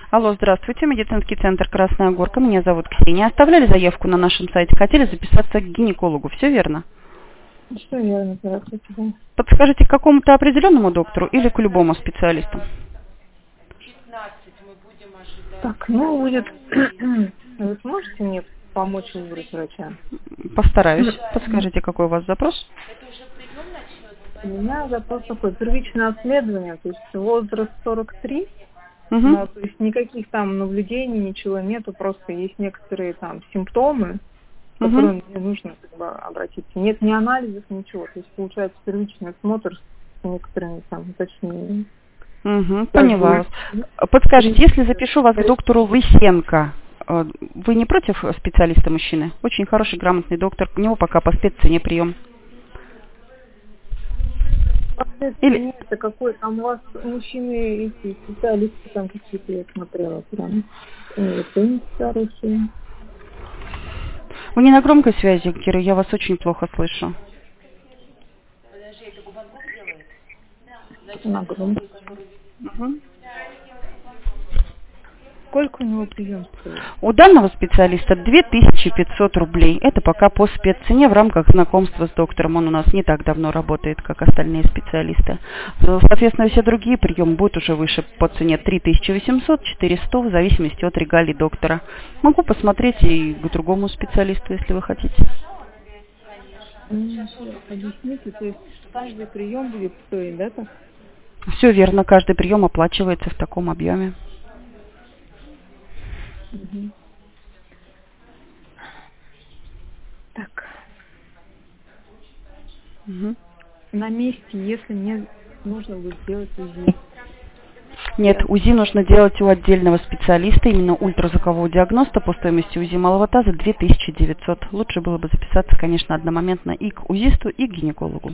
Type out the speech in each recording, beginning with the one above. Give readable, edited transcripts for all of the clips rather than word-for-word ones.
Алло, здравствуйте, медицинский центр «Красная Горка». Меня зовут Ксения. Оставляли заявку на нашем сайте, хотели записаться к гинекологу, все верно? Что верно, здравствуйте, да. Подскажите, к какому-то определенному доктору или к любому специалисту? Так, ну, будет... Вы сможете мне помочь выбрать врача? Постараюсь. Подскажите, какой у вас запрос? У меня запрос такой, первичное обследование, то есть возраст 43, Угу. но то есть никаких там наблюдений, ничего нету, просто есть некоторые там симптомы, к Угу. которым мне нужно как бы обратиться. Нет ни анализов, ничего, то есть получается первичный осмотр с некоторыми там уточнениями. Угу. Как Поняла бы, вас. Подскажите, если запишу вас к доктору Лысенко, вы не против специалиста мужчины? Очень хороший, грамотный доктор. У него пока по спеццене прием. Или это какой там у вас мужчины эти специалисты там какие-то, я смотрела прям. Ценники хорошие. вы не на громкой связи, Кира, я вас очень плохо слышу. На громком. Мгм. Сколько у него прием стоит? У данного специалиста 2500 рублей. Это пока по спеццене в рамках знакомства с доктором. Он у нас не так давно работает, как остальные специалисты. Соответственно, все другие приемы будут уже выше по цене 3800, 400, в зависимости от регалий доктора. Могу посмотреть и к другому специалисту, если вы хотите. Объясните, то есть каждый прием будет стоить, да, так? Все верно, каждый прием оплачивается в таком объеме. Мгм. Так, Мгм. на месте, если мне нужно будет сделать УЗИ. Нет, УЗИ нужно делать у отдельного специалиста, именно ультразвукового диагноста по стоимости УЗИ малого таза 2900. Лучше было бы записаться, конечно, одномоментно и к УЗИсту, и к гинекологу.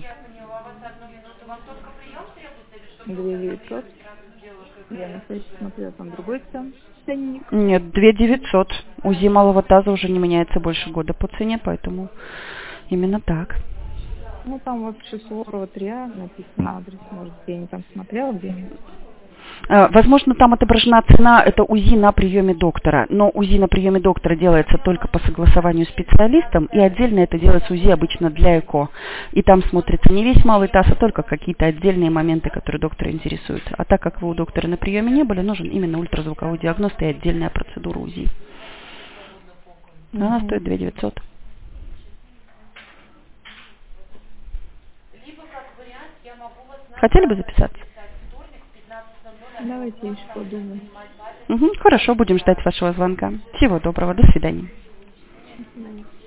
2900. Я на сайте смотрела, там другой ценник. Нет, 2900. УЗИ малого таза уже не меняется больше года по цене, поэтому именно так. Ну, там вот Шислорова 3А написано адрес, может, я не там смотрела где-нибудь. Возможно, там отображена цена, это УЗИ на приеме доктора, но УЗИ на приеме доктора делается только по согласованию с специалистом, и отдельно это делается УЗИ обычно для ЭКО. И там смотрится не весь малый таз, а только какие-то отдельные моменты, которые доктора интересуют. А так как вы у доктора на приеме не были, нужен именно ультразвуковой диагност и отдельная процедура УЗИ. Она Угу. стоит 2900. Хотели бы записаться? Давайте еще подумаем. Хорошо, будем ждать вашего звонка. Всего доброго, до свидания. До свидания.